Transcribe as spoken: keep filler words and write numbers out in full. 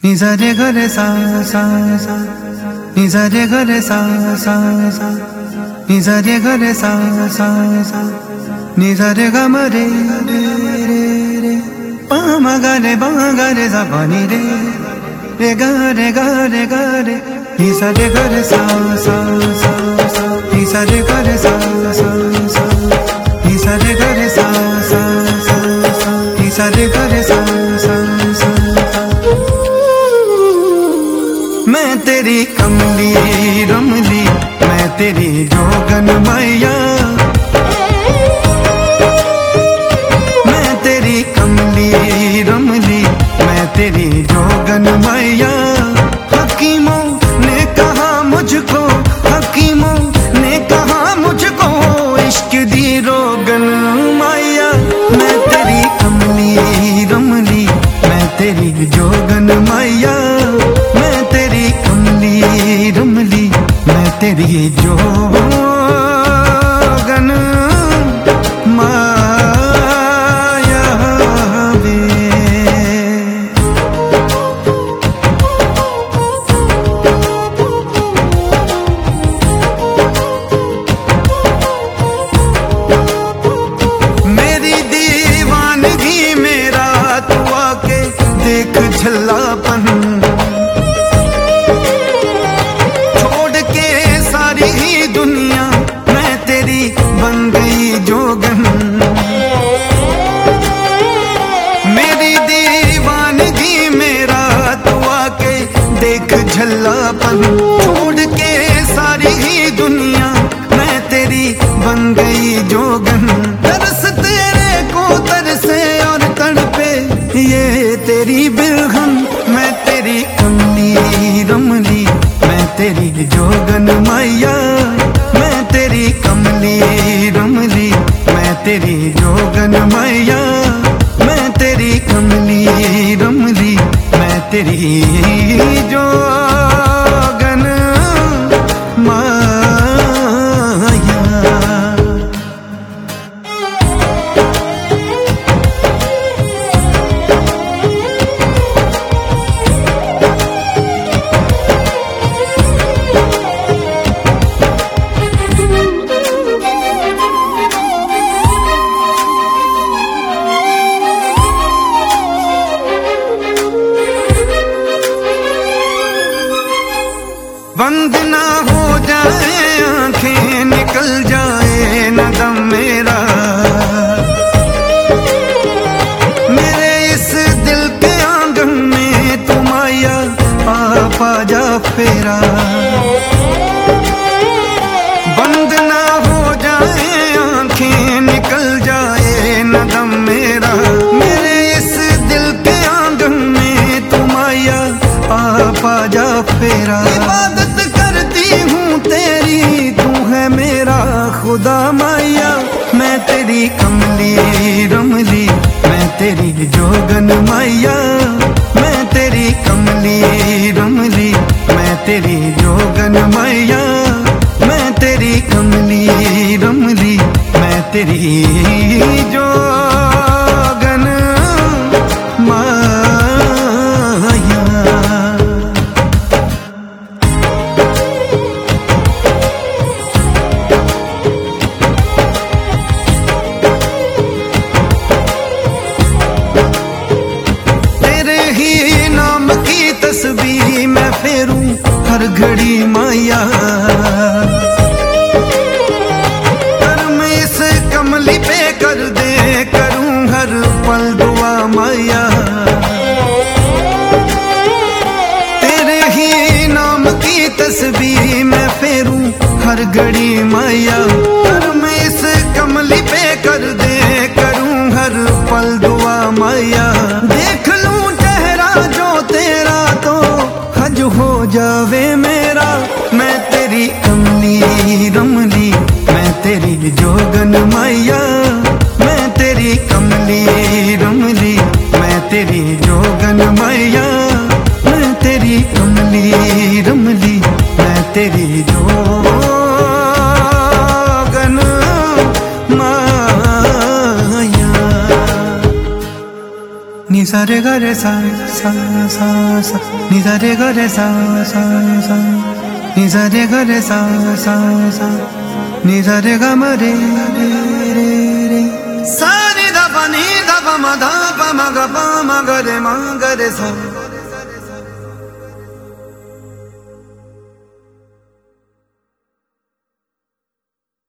ni sa re ga re sa sa sa ni sa re ga re sa sa sa ni sa re ga re sa sa sa ni sa re ga ma re re re re pa ma ga re ba ga re sa pa ni re re ga re ga re ga re ni sa re ga re sa sa sa sa ni sa re ga re sa sa sa ni sa re ga re sa sa sa sa ni sa re ga re sa sa sa मैं तेरी कमली रमली मैं तेरी जोगन मैया मैं तेरी कमली रमली मैं तेरी जोगन मैया हकीमों ने कहा मुझको हकीमों ने कहा मुझको इश्क दी रोगन मैया मैं तेरी कमली रमली मैं तेरी जोगन मैया रमली मैं तेरी जोगन माया वे मेरी दीवानगी मेरा तू आके देख झल्लापन दुनिया मैं तेरी बन गई जोगन मेरी दीवानगी मेरा तू आके देख झल्लापन छोड़ के सारी ही दुनिया मैं तेरी बन गई जोगन तरस तेरे को तरसे और तड़पे ये तेरी बिरहम मैं तेरी कमली रमली मैं तेरी जोगन मैया मैं तेरी कमली रमली मैं तेरी जोगन मैया मैं तेरी कमली रमली मैं तेरी जोगन माया बंद ना हो जाए आंखें निकल जाए न दम मेरा मेरे इस दिल के आंगन में तुम आया आप आजा फेरा बंद ना हो जाए आंखें निकल जाए न दम मेरा मेरे इस दिल के आंगन में तुम आया आप आजा फेरा खुदा मैया मैं तेरी कमली रमली मैं तेरी जोगन मैया मैं तेरी कमली रमली मैं तेरी जोगन मैया मैं तेरी कमली रमली मैं तेरी जोगन माया तस्बीह मैं फेरूं हर घड़ी माया कर्म इस कमली पे कर दे करूं हर पल दुआ माया तेरे ही नाम की तस्बीह मैं फेरूं हर घड़ी माया कर्म इस कमली पे कर दे करूं हर पल दुआ माया देख लूं चेहरा जो तेरा तो हज हो जावे मेरा मैं तेरी कमली रमली मैं तेरी जोगन मैया मैं तेरी कमली रमली मैं तेरी जोगन मैया मैं तेरी कमली रमली मैं तेरी जोगन माया नि सा रे गा रे सा सा सा सा नि सा रे ग रे सा सा सा नि सा रे ग रे सा सा सा नि सा रे ग म रे रे रे रे सा नि ध प नि ध प म ध प म ग प म ग रे म ग रे सा